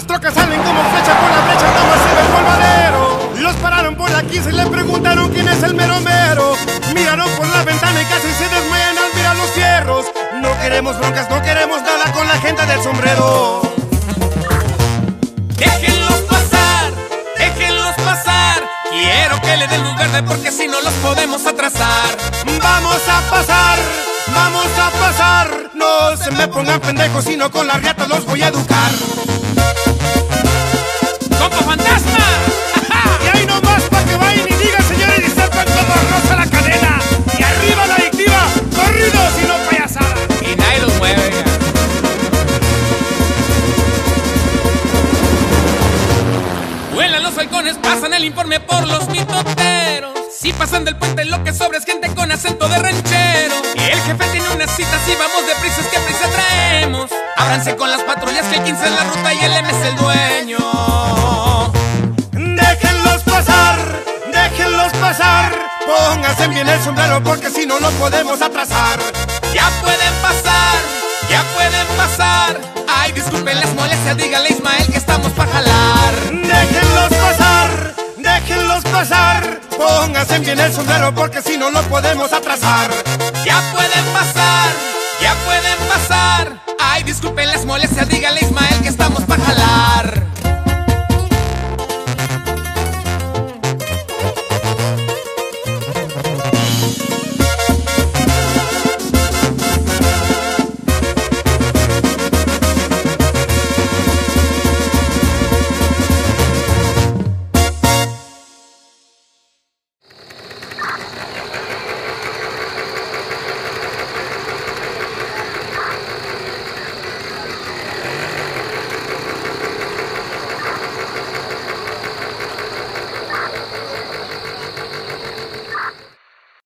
trocas salen como flecha por la brecha, nada más se ve el polvadero. Los pararon por la 15 y le preguntaron quién es el mero mero. Miraron por la ventana y casi se desmayan al mirar los fierros. No queremos broncas, no queremos nada con la gente del sombrero. Déjenlos pasar, déjenlos pasar. Quiero que le den lugar de porque si no los podemos atrasar. Vamos a pasar, vamos a pasar. No se me pongan pendejos, sino con las riatas los voy a educar. ¡Compa Fantasma! Y ahí nomás pa' que vayan y digan, señores, y sepan cómo roza la cadena. Y arriba la adictiva, corridos y no payasada. Y nadie los mueve. Vuelan los halcones, pasan el informe por los mitoteros. Si pasan del puente lo que sobra es gente con acento de ranchero. Y el jefe tiene una cita, si vamos deprisa es que prisa traemos. Ábranse con las patrullas que el 15 es la ruta y el M es el dueño. Déjenlos pasar, déjenlos pasar. Pónganse bien el sombrero porque si no lo podemos atrasar. Ya pueden pasar, ya pueden pasar. Ay, disculpen las molestias, dígale a Ismael que estamos pa' jalar. Déjenlos pasar, déjenlos pasar. Pónganse bien el sombrero porque si no lo podemos atrasar. Ya pueden pasar, ya pueden pasar. Ay, disculpen las molestias, dígale